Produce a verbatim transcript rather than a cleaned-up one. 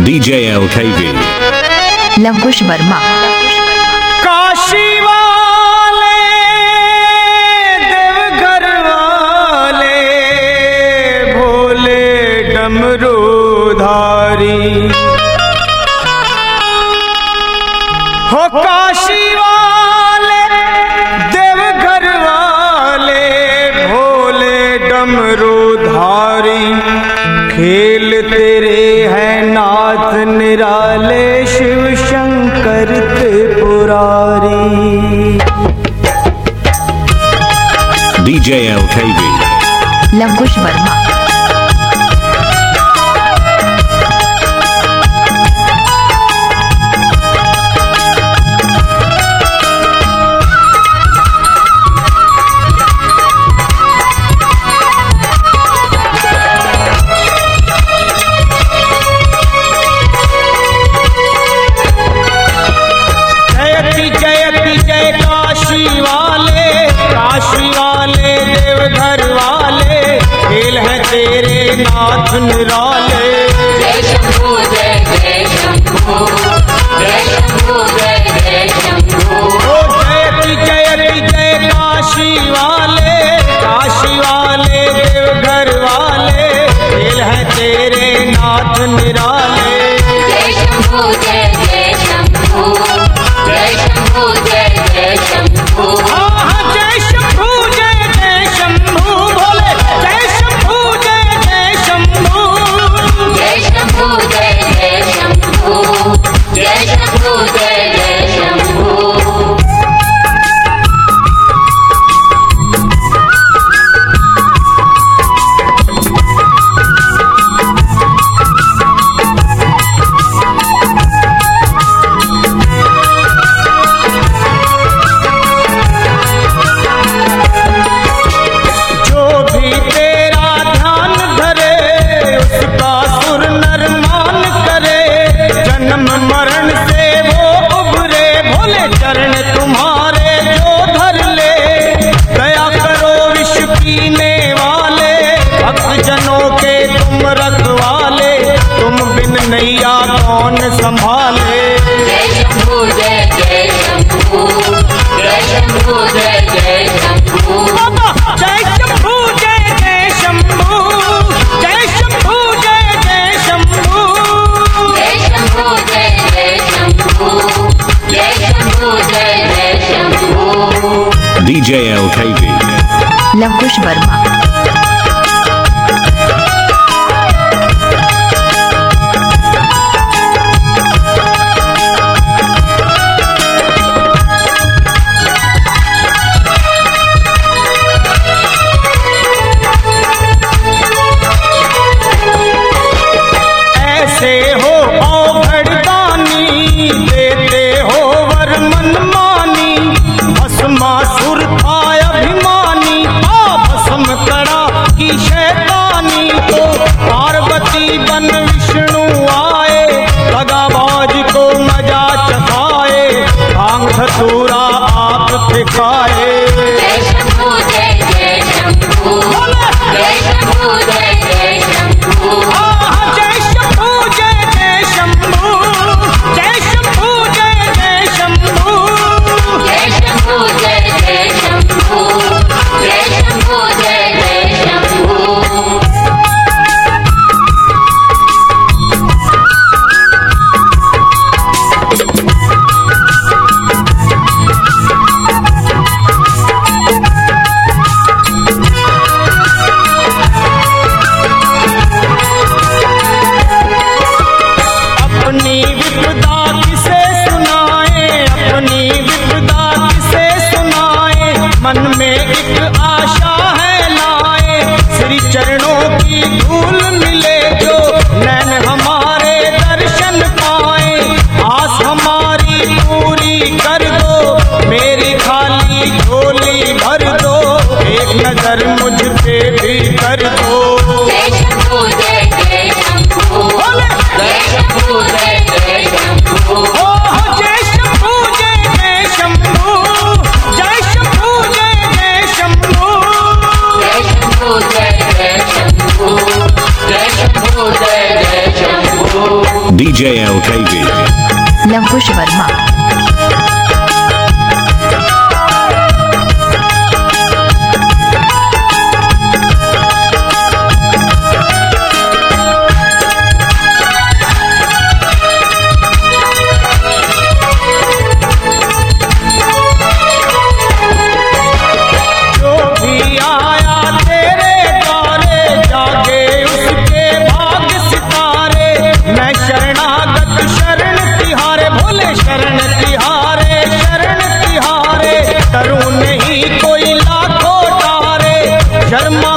DJ L K V Lavkush Verma. Kashi वाले देवघर वाले भोले डमरूधारी हो काशी वाले देवघर वाले भोले डमरूधारी खेल तेरे है नाथ निराले Shiv Shankar Tripurari. DJ L K V Lavkush Verma. नाथ निराले जय शंभू जय जय शंभू जय शंभू जय जय शंभू। ओ जयति जयति जय काशी वाले काशी वाले देवघर वाले खेल है तेरे नाथ निराले। जय शंभू जय जय शंभू जय शंभू जय जय शंभू। हाँ जय शंभू जय जय शंभू भोले जय शंभू जय जय शंभू जय शंभू जय जय शंभू जय शंभू जय जय शंभू। मरण से वो उभरे भोले चरण तुम्हारे जो धर ले। दया करो विष पीने वाले भक्त जनों के तुम रखवाले तुम बिन नैया कौन संभाले। जय शंभू जय जय शंभू जय शंभू जय जय शंभू। जय शंभू जय जय शंभू जय शंभू जय जय शंभू जय शंभू जय जय शंभू जय शंभू जय जय Shambhu. DJ L K V Lavkush Verma. ऐसे हो औघड़दानी देते हो वर मनमानी भस्मासुर था अभिमानी आ भस्म करा की शैतानी को पार्वती बन विष्णु आए लगाबाज को मजा चखाए भांग धतूरा आप सिखाए। जय शंभू जय जय शंभू जय शंभू जय जय शंभू। जय शंभू जय जय शंभू जय शंभू जय जय शंभू जय शंभू जय जय शंभू जय शंभू जय जय शंभू। अपनी विपदा किसे सुनाए अपनी विपदा किसे सुनाए मन में एक आशा है लाए श्री चरणों की धूल मिले जो नैन हमारे दर्शन पाए आस हमारी पूरी कर दो मेरी खाली झोली भर दो एक नजर मुझ पे भी कर दो। जय शंभू जय जय शंभू जय शंभू जय जय शंभू। जय शंभू जय जय शंभू जय शंभू जय जय शंभू जय शंभू जय जय शंभू जय शंभू जय जय शंभू। डीजे लवकुश वर्मा। शर्मा